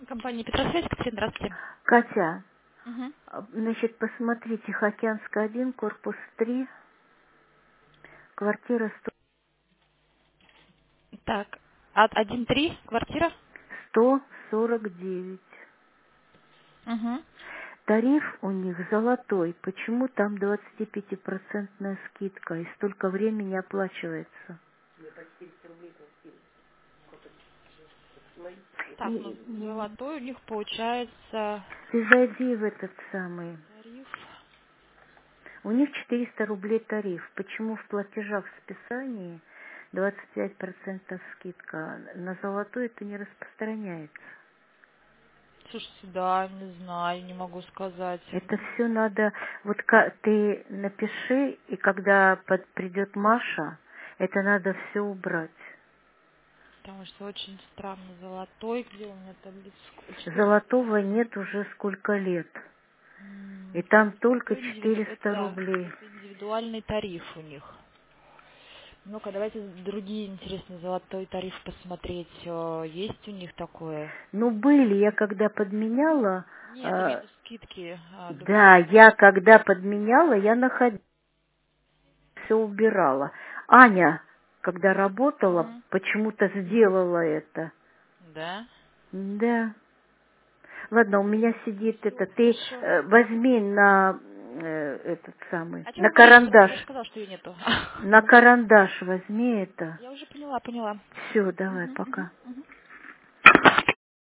Компания Петросвязь, Катерина, здравствуйте. Катя, Мгм. значит, посмотри, Тихоокеанская 1, корпус 3, квартира Так, от 1.3, квартира? 149. Угу. Тариф у них золотой. Почему там 25% скидка и столько времени оплачивается? Так, ну, И золотой у них получается ты зайди в этот самый. тариф. У них 400 рублей тариф. Почему в платежах в списании 25% скидка? На золотой это не распространяется. Слушайте, да, не знаю, не могу сказать. Это все надо, вот ты напиши, и когда придет Маша, это надо все убрать. Потому что очень странно. Золотой, где у меня таблица? 400. Золотого нет уже сколько лет. И Так, там только золотой это 400 да, рублей. это индивидуальный тариф у них. Ну-ка, давайте другие интересные золотой тариф посмотреть. Есть у них такое? Ну, были, я когда подменяла, Нет, имею в виду скидки да, другие. я когда подменяла, я находила, все убирала. Аня, когда работала, Мгм. почему-то сделала это. Да? Да. Ладно, у меня сидит Все, это. Ты хорошо. возьми на этот самый, А что на вам нужно? Я же карандаш. сказала, что ее нету. На карандаш возьми это. Я уже поняла. Все, давай, Мгм, мгм, пока. мгм.